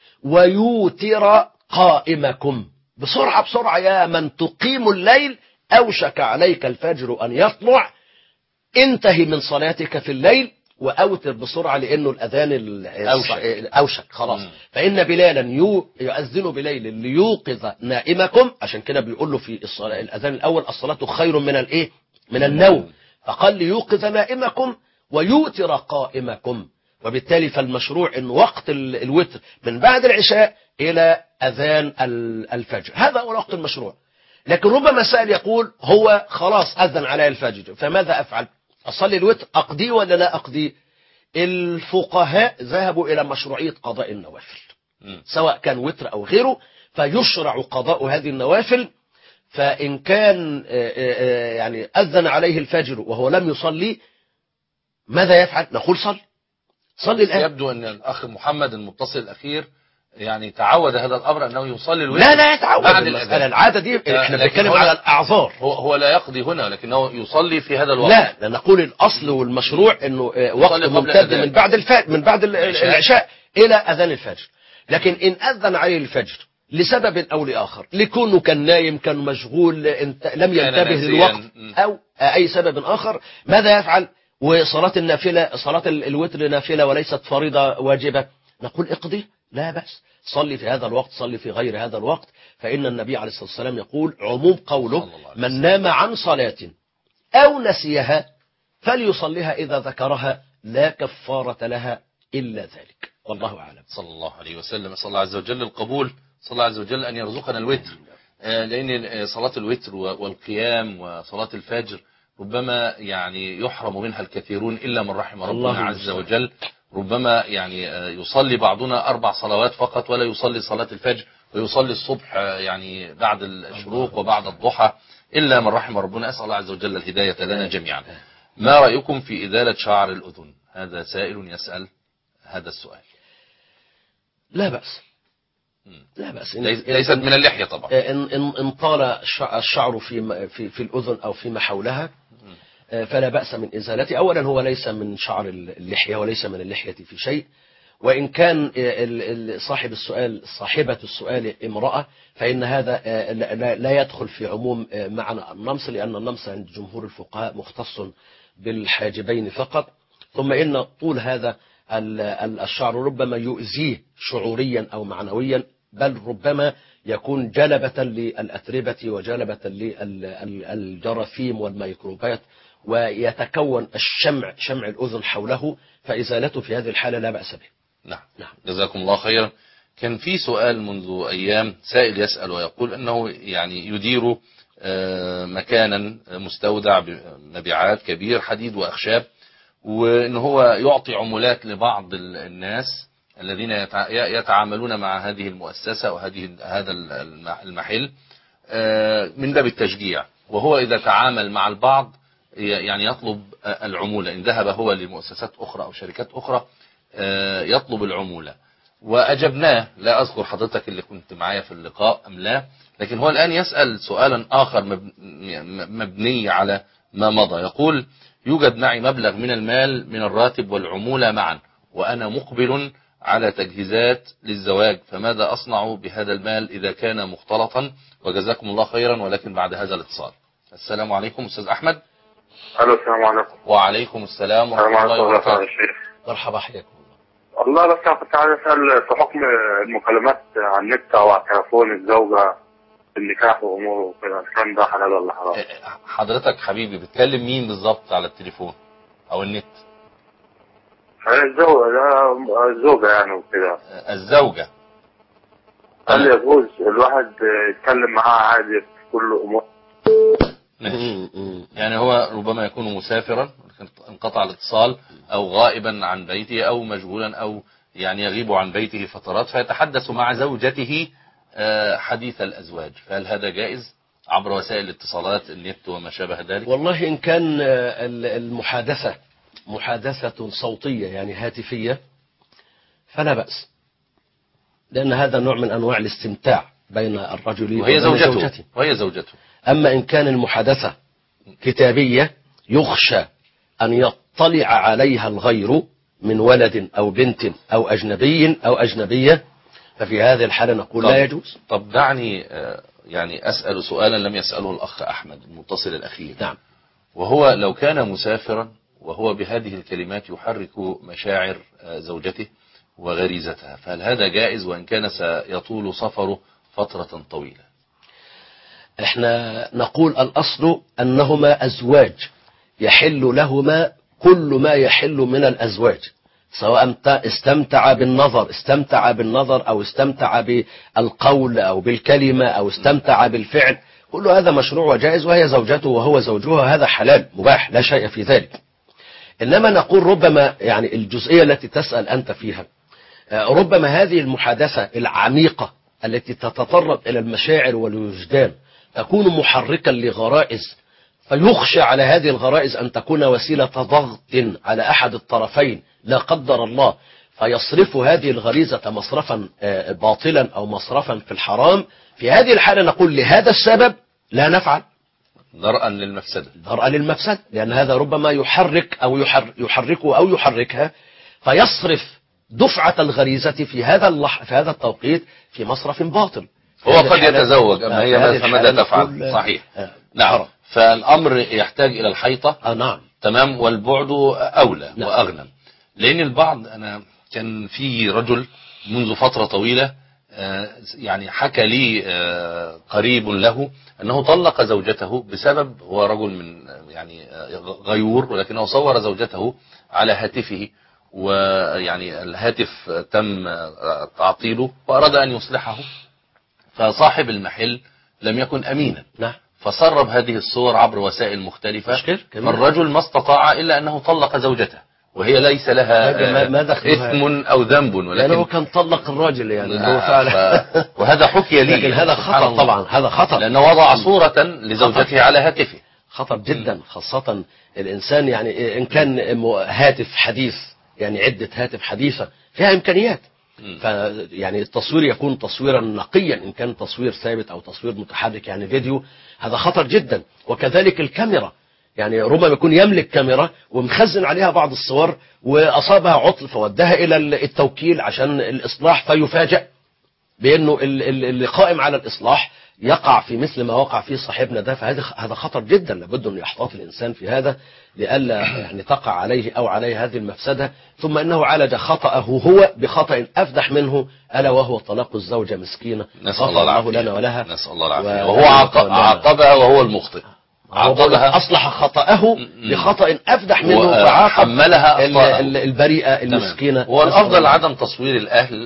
ويوتر قائمكم. بسرعة بسرعة يا من تقيم الليل، أوشك عليك الفجر أن يطلع، انتهي من صلاتك في الليل وأوتر بسرعة، لأنه الأذان أوشك, أوشك خلاص. م. فإن بلالا يؤذن بليل ليوقظ نائمكم، عشان كده بيقول له في الصلاة الأذان الأول: الصلاة خير من الإيه؟ من النوم. فقال: ليوقظ نائمكم ويوتر قائمكم. وبالتالي فالمشروع ان وقت الوتر من بعد العشاء الى اذان الفجر، هذا هو وقت المشروع. لكن ربما سائل يقول: هو خلاص اذن علي الفجر، فماذا افعل؟ اصلي الوتر اقضي ولا لا اقضي؟ الفقهاء ذهبوا الى مشروعيه قضاء النوافل، سواء كان وتر او غيره، فيشرع قضاء هذه النوافل. فإن كان يعني أذن عليه الفجر وهو لم يصلي، ماذا يفعل؟ نقول صل صلي الآن. يبدو أن الأخ محمد المتصل الأخير يعني تعود هذا الأمر أنه يصلي الوتر. لا لا يتعود بعد الأذان، العادة دي احنا بنتكلم على الأعذار. هو, هو لا يقضي هنا، لكنه يصلي في هذا الوقت. لا، نقول الأصل والمشروع أنه وقت ممتد من بعد الفجر، من بعد العشاء إلى أذان الفجر. لكن إن أذن عليه الفجر لسبب أو لآخر، لكونه كان نايم، كان مشغول، لم ينتبه للوقت، أو أي سبب آخر، ماذا يفعل؟ وصلاة النافلة، صلاة الوتر نافلة وليست فريضة واجبة، نقول اقضي، لا بأس، صلي في هذا الوقت، صلي في غير هذا الوقت. فإن النبي عليه الصلاة والسلام يقول: عموم قوله: من نام عن صلاة أو نسيها فليصليها إذا ذكرها، لا كفارة لها إلا ذلك. والله أعلم. صلى الله عليه وسلم. صلى الله عز وجل القبول، صلى الله عز وجل أن يرزقنا الوتر، لأن صلاة الوتر والقيام وصلاة الفجر ربما يعني يحرم منها الكثيرون إلا من رحم ربنا عز وجل. ربما يعني يصلي بعضنا أربع صلوات فقط ولا يصلي صلاة الفجر، ويصلي الصبح يعني بعد الشروق وبعد الضحى إلا من رحم ربنا. أسأل الله عز وجل الهداية لنا جميعا. ما رأيكم في إزالة شعر الأذن؟ هذا سائل يسأل هذا السؤال. لا بأس، لا بأس. ليست من اللحية طبعا. إن, إن, إن طال الشعر في, في, في الأذن أو فيما حولها فلا بأس من إزالته. أولا هو ليس من شعر اللحية وليس من اللحية في شيء، وإن كان صاحب السؤال صاحبة السؤال امرأة فإن هذا لا يدخل في عموم معنى النمص، لأن النمص عند جمهور الفقهاء مختص بالحاجبين فقط. ثم إن طول هذا الشعر ربما يؤذيه شعوريا أو معنويا، بل ربما يكون جلبة للأتربة وجلبة للجراثيم والميكروبات، ويتكون الشمع شمع الأذن حوله، فإزالته في هذه الحالة لا بأس به. نعم. نعم. جزاكم الله خيرا. كان في سؤال منذ أيام سائل يسأل ويقول أنه يعني يدير مكانا مستودع بمبيعات كبير حديد وأخشاب، وأن هو يعطي عمولات لبعض الناس الذين يتعاملون مع هذه المؤسسة وهذه هذا المحل من باب التشجيع، وهو إذا تعامل مع البعض يعني يطلب العمولة. إن ذهب هو لمؤسسات أخرى أو شركات أخرى يطلب العمولة، وأجبناه. لا أذكر حضرتك اللي كنت معايا في اللقاء أم لا، لكن هو الآن يسأل سؤالا آخر مبني على ما مضى. يقول: يوجد معي مبلغ من المال من الراتب والعمولة معا، وأنا مقبل على تجهيزات للزواج، فماذا أصنع بهذا المال إذا كان مختلطا؟ وجزاكم الله خيرا، ولكن بعد هذا الاتصال. السلام عليكم أستاذ أحمد. الو السلام عليكم. وعليكم السلام ورحمة الله وبركاته. مرحبا، حياكم الله. والله بس انا كنت عايز اسال في حكم المكالمات على النت او على التليفون الزوجه في النكاح واموره وكده، كان ده حلال ولا حرام؟ حضرتك حبيبي بتكلم مين بالظبط على التليفون او النت؟ الزوجه الزوجه يعني وكده. الزوجه هل يجوز الواحد يتكلم معاها عادي في كل امور؟ يعني هو ربما يكون مسافرا انقطع الاتصال، او غائبا عن بيته، او مشغولا، او يعني يغيب عن بيته فترات، فيتحدث مع زوجته حديث الازواج. فهل هذا جائز عبر وسائل الاتصالات النت وما شابه ذلك؟ والله إن كان المحادثة محادثة صوتية يعني هاتفية فلا بأس، لأن هذا نوع من أنواع الاستمتاع بين الرجل وهي زوجته. زوجته وهي زوجته. أما إن كان المحادثة كتابية يخشى أن يطلع عليها الغير من ولد أو بنت أو أجنبي أو أجنبية، ففي هذه الحالة نقول لا يجوز. طب دعني يعني أسأل سؤالا لم يسأله الأخ أحمد المتصل الأخير. نعم. وهو لو كان مسافرا وهو بهذه الكلمات يحرك مشاعر زوجته وغريزتها، فهل هذا جائز وإن كان سيطول سفره فترة طويلة؟ احنا نقول الأصل أنهما أزواج يحل لهما كل ما يحل من الأزواج، سواء استمتع بالنظر استمتع بالنظر أو استمتع بالقول أو بالكلمة أو استمتع بالفعل، كل هذا مشروع وجائز، وهي زوجته وهو زوجها، هذا حلال مباح لا شيء في ذلك. إنما نقول ربما يعني الجزئية التي تسأل أنت فيها، ربما هذه المحادثة العميقة التي تتطرق إلى المشاعر والوجدان تكون محركا لغرائز، فيخشى على هذه الغرائز أن تكون وسيلة ضغط على أحد الطرفين لا قدر الله، فيصرف هذه الغريزة مصرفا باطلا أو مصرفا في الحرام. في هذه الحالة نقول لهذا السبب لا نفعل، درءا للمفسدة درءا للمفسدة، لأن هذا ربما يحرك أو يحر يحركه أو يحركها، فيصرف دفعة الغريزة في هذا اللح في هذا التوقيت في مصرف باطل. هو قد يتزوج أما هي ماذا تفعل؟ صحيح. آه نعم. فالأمر يحتاج إلى الحيطة. آه نعم. تمام. والبعد أولى. نعم. وأغنى. لأن البعض، أنا كان في رجل منذ فترة طويلة يعني حكى لي قريب له أنه طلق زوجته بسبب، هو رجل من يعني غيور، ولكنه صور زوجته على هاتفه ويعني الهاتف تم تعطيله وأراد أن يصلحه، فصاحب المحل لم يكن أمينا، نعم، فسرب هذه الصور عبر وسائل مختلفة. مشكلة. الرجل ما استطاع إلا أنه طلق زوجته وهي ليس لها ما إثم أو ذنب، ولكن يعني هو كان طلق الراجل يعني هو فعلا ف... وهذا حكي لي، لكن هذا خطر طبعا، هذا خطر لأنه وضع صورة لزوجته خطر. على هاتفه، خطر جدا، خاصة الإنسان يعني إن كان هاتف حديث، يعني عدة هاتف حديثة فيها إمكانيات، فيعني التصوير يكون تصويرا نقيا، إن كان تصوير ثابت أو تصوير متحرك يعني فيديو، هذا خطر جدا. وكذلك الكاميرا، يعني ربما يكون يملك كاميرا ومخزن عليها بعض الصور وأصابها عطل فودها إلى التوكيل عشان الإصلاح، فيفاجأ بأنه اللي قائم على الإصلاح يقع في مثل ما وقع فيه صاحبنا ده. فهذا هذا خطر جدا، لابد أن يحتاط الإنسان في هذا لئلا يعني تقع عليه أو عليه هذه المفسدة. ثم أنه عالج خطأه هو بخطأ أفدح منه، ألا وهو طلاق الزوجة مسكينة، نسأل الله العافية لنا ولها، نسأل الله العافية. وهو عاقبها وهو المخطئ، عاقبها أصلح خطأه بخطأ أفدح منه وحملها البريئة المسكينة. والأفضل عدم تصوير الأهل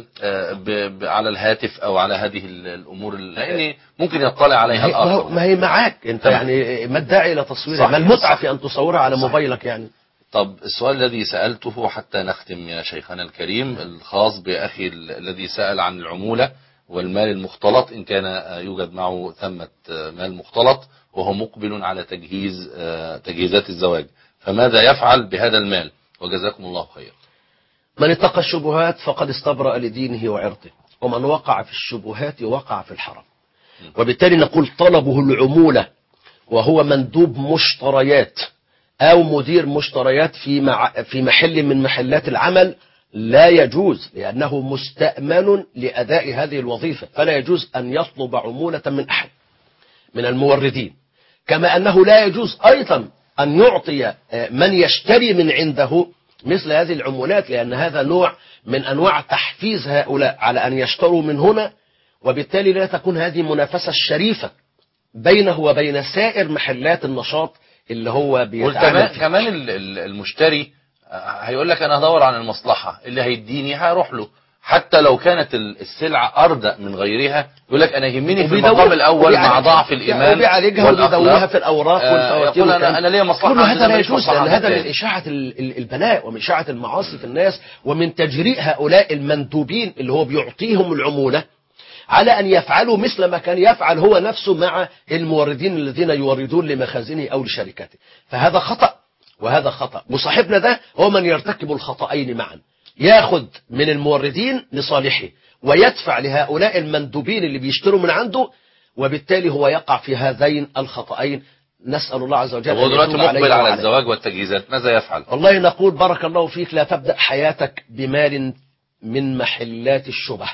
على الهاتف أو على هذه الأمور، لأن ممكن يطلع عليها الآخر. ما هي معاك أنت يعني، ما الداعي إلى تصويرها؟ ما المتعة في أن تصورها على موبايلك يعني؟ طب السؤال الذي سألته حتى نختم يا شيخنا الكريم الخاص بأخي الذي سأل عن العمولة والمال المختلط، إن كان يوجد معه ثمة مال مختلط وهو مقبل على تجهيز تجهيزات الزواج، فماذا يفعل بهذا المال؟ وجزاكم الله خير. من اتقى الشبهات فقد استبرأ لدينه وعرضه، ومن وقع في الشبهات وقع في الحرام. وبالتالي نقول طلبه العمولة وهو مندوب مشتريات أو مدير مشتريات في مع في محل من محلات العمل لا يجوز، لأنه مستأمن لأداء هذه الوظيفة، فلا يجوز أن يطلب عمولة من أحد من الموردين. كما أنه لا يجوز أيضا أن يعطي من يشتري من عنده مثل هذه العمولات، لأن هذا نوع من أنواع تحفيز هؤلاء على أن يشتروا من هنا، وبالتالي لا تكون هذه منافسة شريفة بينه وبين سائر محلات النشاط اللي هو بيتعامل فيه. كمان المشتري هيقول لك أنا هدور عن المصلحة، اللي هيديني هروح له، حتى لو كانت السلعة أردأ من غيرها يقول لك أنا يهمني في المقام الأول مع ضعف الإيمان وبيعالجها وبيدورها في الأوراق والفواتير. يقول أنا أنا ليا مصلحة. كل هذا لا يجوز، لأن هذا من إشاعة البلاء ومن إشاعة المعاصي في الناس، ومن تجريء هؤلاء المندوبين اللي هو بيعطيهم العمولة على أن يفعلوا مثل ما كان يفعل هو نفسه مع الموردين الذين يوردون لمخازنه أو لشركاته. فهذا خطأ وهذا خطأ. وصاحبنا ده هو من يرتكب الخطأين معا، ياخد من الموردين لصالحه ويدفع لهؤلاء المندوبين اللي بيشتروا من عنده، وبالتالي هو يقع في هذين الخطأين. نسأل الله عز وجل. هو دلوقتي مقبل على الزواج والتجهيزات، ماذا يفعل؟ والله نقول بارك الله فيك، لا تبدأ حياتك بمال من محلات الشبه،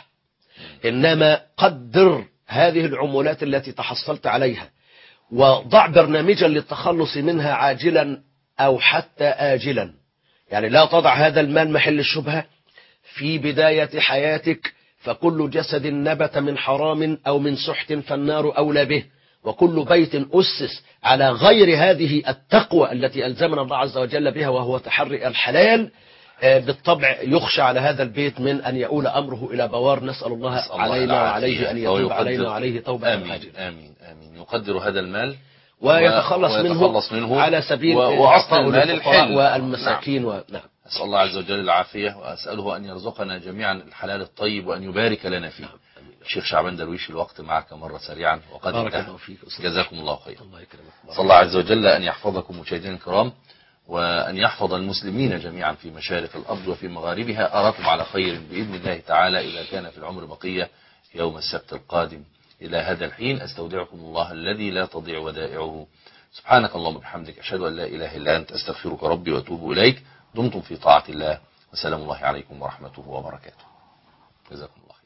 إنما قدر هذه العمولات التي تحصلت عليها وضع برنامجا للتخلص منها عاجلا أو حتى آجلا. يعني لا تضع هذا المال محل الشبهة في بداية حياتك، فكل جسد نبت من حرام أو من سحت فالنار أولى به، وكل بيت أسس على غير هذه التقوى التي ألزمنا الله عز وجل بها وهو تحري الحلال بالطبع يخشى على هذا البيت من أن يؤول أمره إلى بوار. نسأل الله, نسأل الله علينا وعليه أن يتوب علينا وعليه توبة آمين آمين آمين. يقدر هذا المال ويتخلص, ويتخلص منه, منه على سبيل وأصل المال الحل والمساكين. نعم. نعم. أسأل الله عز وجل العافية، وأسأله أن يرزقنا جميعا الحلال الطيب وأن يبارك لنا فيه. الشيخ شعبان درويش، الوقت معك مرة سريعا وقد انتهى، جزاكم الله خير. صلى الله عز وجل أن يحفظكم مشاهدينا الكرام، وأن يحفظ المسلمين جميعا في مشارق الأرض وفي مغاربها. أراكم على خير بإذن الله تعالى إذا كان في العمر بقية يوم السبت القادم. إلى هذا الحين أستودعكم الله الذي لا تضيع ودائعه. سبحانك اللهم وبحمدك، أشهد أن لا إله إلا أنت، أستغفرك ربي وأتوب إليك. دمتم في طاعة الله، وسلام الله عليكم ورحمته وبركاته. جزاكم الله.